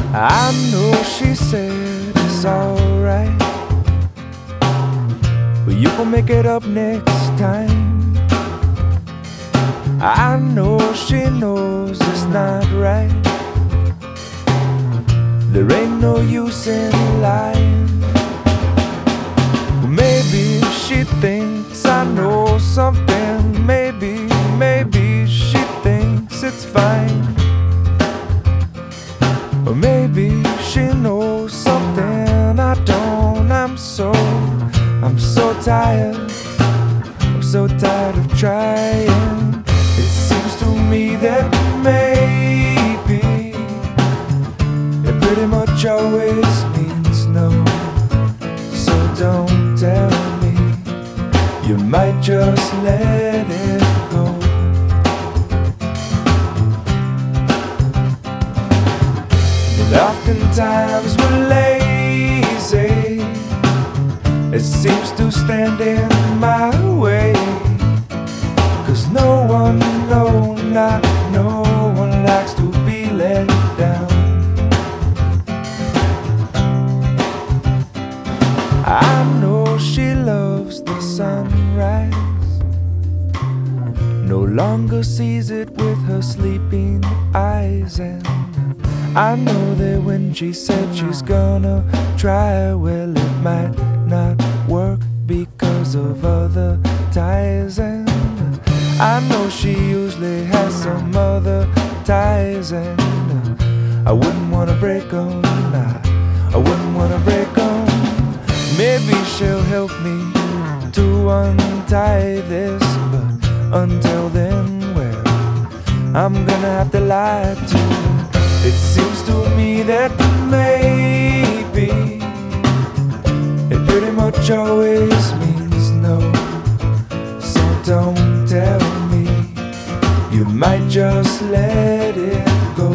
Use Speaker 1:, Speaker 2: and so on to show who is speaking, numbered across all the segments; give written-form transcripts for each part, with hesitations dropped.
Speaker 1: I know she said it's alright, but you gon' make it up next time. I know she knows it's not right. There ain't no use in lying. Maybe she thinks I know something. Maybe she thinks it's fine. Or maybe she knows something I don't. I'm so tired. I'm so tired of trying. It seems to me that maybe it pretty much always means no. So don't tell me, you might just let it go. And oftentimes we're lazy. It seems to stand in my way. 'Cause no one, not no one likes to be let down. I know she loves the sunrise, no longer sees it with her sleeping eyes. And I know that when she said she's gonna try, well, it might not work because of other ties. And I know she usually has some other ties. And I wouldn't wanna break them, I wouldn't wanna break them. Maybe she'll help me to untie this, but until then, well, I'm gonna have to lie to her. It seems to me that maybe it pretty much always means no. So don't tell me, you might just let it go.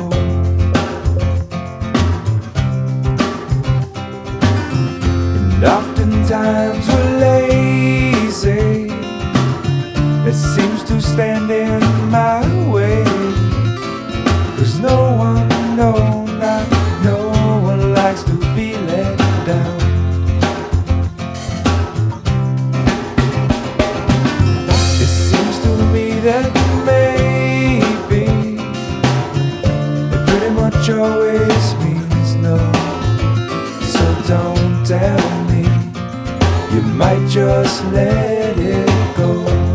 Speaker 1: And oftentimes we're lazy. It seems to stand in my way. 'Cause no one, not no one likes to be let down. It seems to me that maybe it pretty much always means no. So don't tell me, you might just let it go.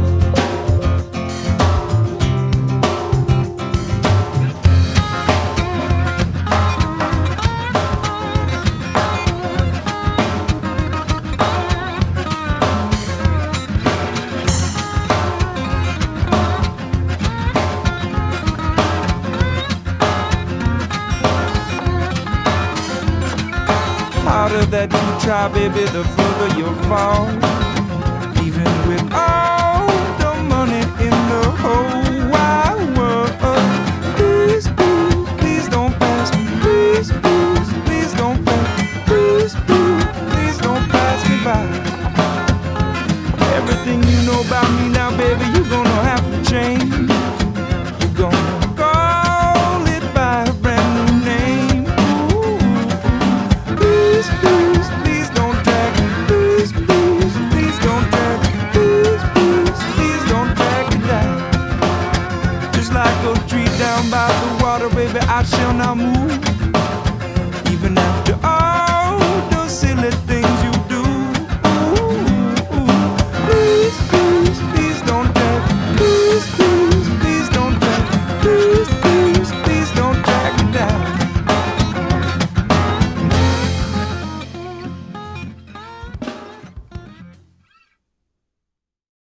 Speaker 1: Harder that you try, baby, the further you'll fall. Even with all the money in the whole wide world. Please, please, please don't pass me. Please, please, please don't pass me. Please, please, please don't pass me by. Everything you know about me now, baby, you're gonna have to change. You're gonna call it by a brand new name. Please, please, please don't drag me. Please, please, please don't drag me. Please, please, please don't drag me down. Just like a tree down by the water, baby, I shall not move.